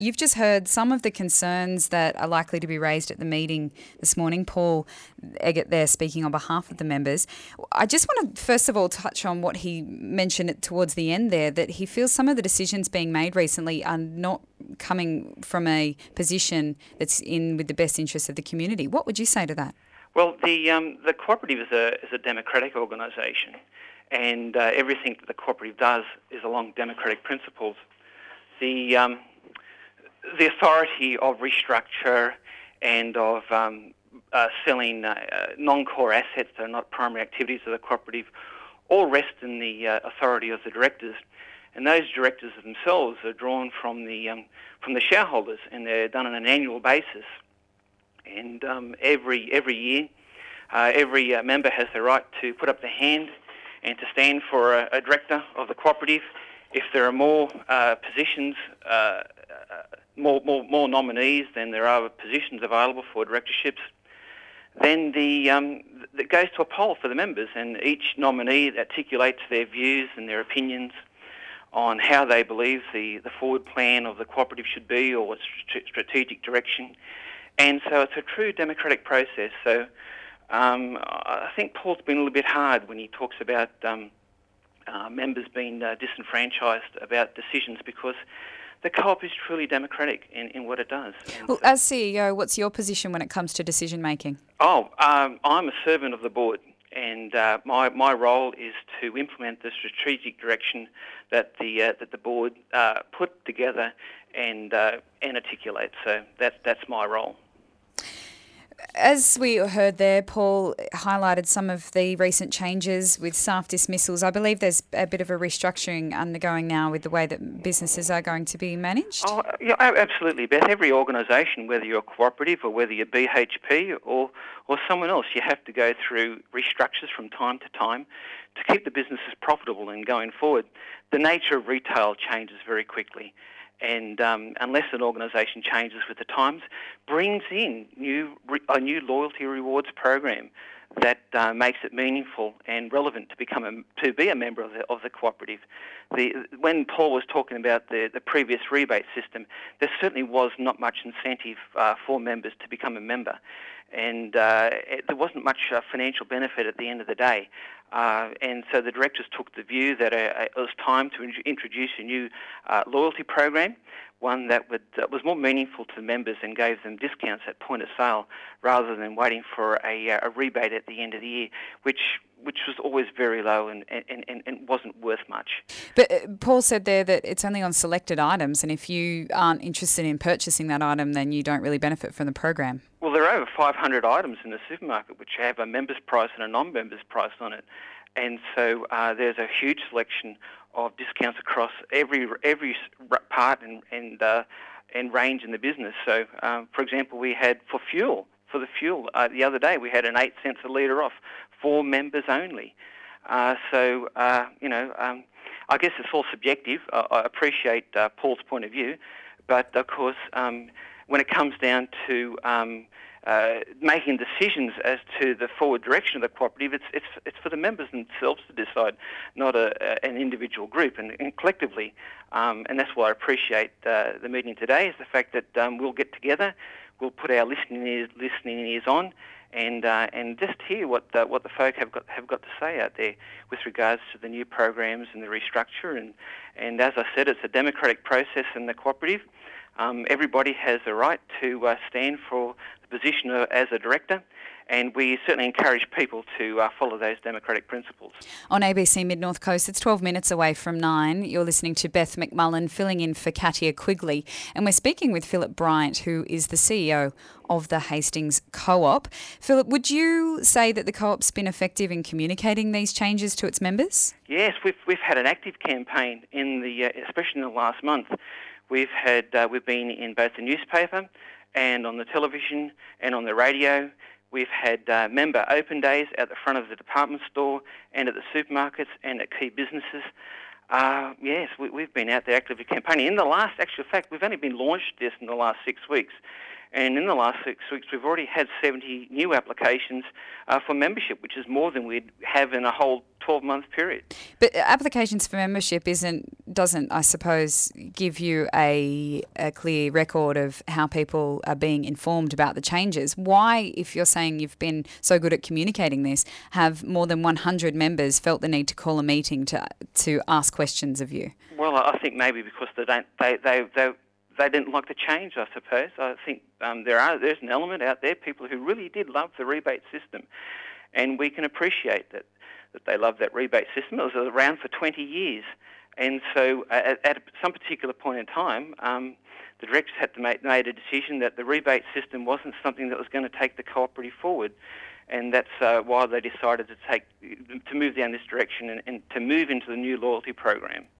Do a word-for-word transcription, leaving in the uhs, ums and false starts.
You've just heard some of the concerns that are likely to be raised at the meeting this morning. Paul Eggett there speaking on behalf of the members. I just want to first of all touch on what he mentioned towards the end there, that he feels some of the decisions being made recently are not coming from a position that's in with the best interests of the community. What would you say to that? Well, the um, the cooperative is a is a democratic organisation, and uh, everything that the cooperative does is along democratic principles. The um, the authority of restructure and of um, uh, selling uh, uh, non-core assets that are not primary activities of the cooperative all rest in the uh, authority of the directors, and those directors themselves are drawn from the um, from the shareholders, and they're done on an annual basis. And um, every every year, uh, every uh, member has the right to put up their hand and to stand for a, a director of the cooperative. If there are more uh, positions, uh, uh, more, more more nominees than there are positions available for directorships, then the um, it goes to a poll for the members, and each nominee articulates their views and their opinions on how they believe the, the forward plan of the cooperative should be, or its strategic direction. And so it's a true democratic process. So um, I think Paul's been a little bit hard when he talks about um, uh, members being uh, disenfranchised about decisions, because the co-op is truly democratic in, in what it does. And well, so, as C E O, what's your position when it comes to decision making? Oh, um, I'm a servant of the board, and uh, my my role is to implement the strategic direction that the uh, that the board uh, put together and uh, and articulate. So that's that's my role. As we heard there, Paul highlighted some of the recent changes with staff dismissals. I believe there's a bit of a restructuring undergoing now with the way that businesses are going to be managed. Oh, yeah, absolutely, Beth. Every organisation, whether you're a cooperative or whether you're B H P or, or someone else, you have to go through restructures from time to time to keep the businesses profitable and going forward. The nature of retail changes very quickly. And um, unless an organisation changes with the times, brings in new a new loyalty rewards program that uh, makes it meaningful and relevant to become a, to be a member of the, of the cooperative. The, when Paul was talking about the, the previous rebate system, there certainly was not much incentive uh, for members to become a member, and uh, it, there wasn't much uh, financial benefit at the end of the day. Uh, and so the directors took the view that uh, it was time to in- introduce a new uh, loyalty program, one that would uh, was more meaningful to members and gave them discounts at point of sale rather than waiting for a, a rebate at the end of the year, which which was always very low and, and, and, and wasn't worth much. But uh, Paul said there that it's only on selected items, and if you aren't interested in purchasing that item, then you don't really benefit from the program. Well, there are over five hundred items in the supermarket which have a member's price and a non-member's price on it. And so uh, there's a huge selection of discounts across every every part and and, uh, and range in the business. So, um, for example, we had for fuel, for the fuel, uh, the other day we had an eight cents a litre off for members only. Uh, so, uh, you know, um, I guess it's all subjective. I, I appreciate uh, Paul's point of view, but of course, um, when it comes down to um, uh, making decisions as to the forward direction of the cooperative, it's it's it's for the members themselves to decide, not a, a, an individual group, and, and collectively. Um, and that's why I appreciate uh, the meeting today, is the fact that um, we'll get together, we'll put our listening ears, listening ears on, and uh, and just hear what the, what the folk have got have got to say out there with regards to the new programs and the restructure. And and as I said, it's a democratic process in the cooperative. Um, everybody has a right to uh, stand for the position of, as a director, and we certainly encourage people to uh, follow those democratic principles. On A B C Mid-North Coast, it's twelve minutes away from nine. You're listening to Beth McMullen filling in for Katia Quigley, and we're speaking with Philip Bryant, who is the C E O of the Hastings Co-op. Philip, would you say that the Co-op's been effective in communicating these changes to its members? Yes, we've we've had an active campaign in the, uh, especially in the last month. We've had uh, we've been in both the newspaper and on the television and on the radio. We've had uh, member open days at the front of the department store and at the supermarkets and at key businesses. Uh, yes, we, we've been out there actively campaigning. In the last, actual fact, we've only been launched this in the last six weeks. And in the last six weeks, we've already had seventy new applications uh, for membership, which is more than we'd have in a whole twelve-month period. But applications for membership isn't doesn't, I suppose, give you a, a clear record of how people are being informed about the changes. Why, if you're saying you've been so good at communicating this, have more than one hundred members felt the need to call a meeting to to ask questions of you? Well, I think maybe because they don't they they they, they didn't like the change, I suppose. I think um, there are there's an element out there, people who really did love the rebate system, and we can appreciate that. that they love that rebate system. It was around for twenty years. And so uh, at, at some particular point in time, um, the directors had to make made a decision that the rebate system wasn't something that was going to take the cooperative forward. And that's uh, why they decided to take to move down this direction and, and to move into the new loyalty program.